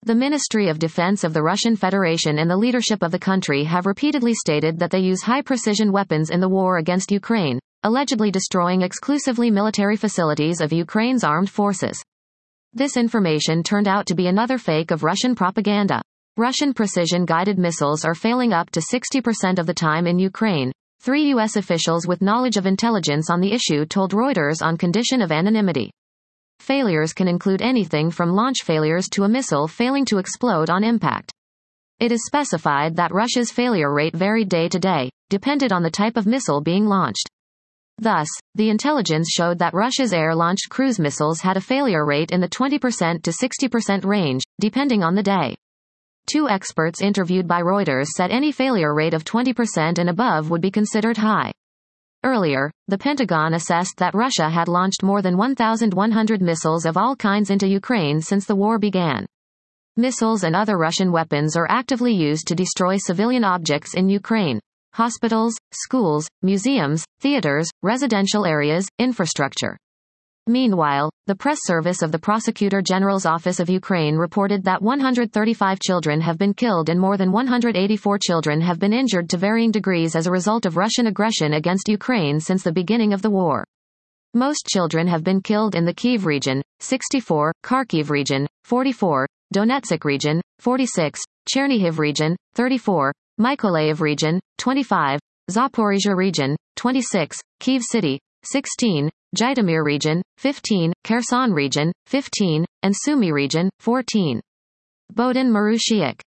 The Ministry of Defense of the Russian Federation and the leadership of the country have repeatedly stated that they use high-precision weapons in the war against Ukraine, allegedly destroying exclusively military facilities of Ukraine's armed forces. This information turned out to be another fake of Russian propaganda. Russian precision-guided missiles are failing up to 60% of the time in Ukraine. 3 U.S. officials with knowledge of intelligence on the issue told Reuters on condition of anonymity. Failures can include anything from launch failures to a missile failing to explode on impact. It is specified that Russia's failure rate varied day to day, depended on the type of missile being launched. Thus, the intelligence showed that Russia's air-launched cruise missiles had a failure rate in the 20% to 60% range, depending on the day. 2 experts interviewed by Reuters said any failure rate of 20% and above would be considered high. Earlier, the Pentagon assessed that Russia had launched more than 1,100 missiles of all kinds into Ukraine since the war began. Missiles and other Russian weapons are actively used to destroy civilian objects in Ukraine: hospitals, schools, museums, theaters, residential areas, infrastructure. Meanwhile, the press service of the Prosecutor General's Office of Ukraine reported that 135 children have been killed and more than 184 children have been injured to varying degrees as a result of Russian aggression against Ukraine since the beginning of the war. Most children have been killed in the Kyiv region, 64, Kharkiv region, 44, Donetsk region, 46, Chernihiv region, 34, Mykolaiv region, 25, Zaporizhzhia region, 26, Kyiv City, 16, Zhytomyr region, 15, Kherson region, 15, and Sumy region, 14. Bohdan Marushiuk.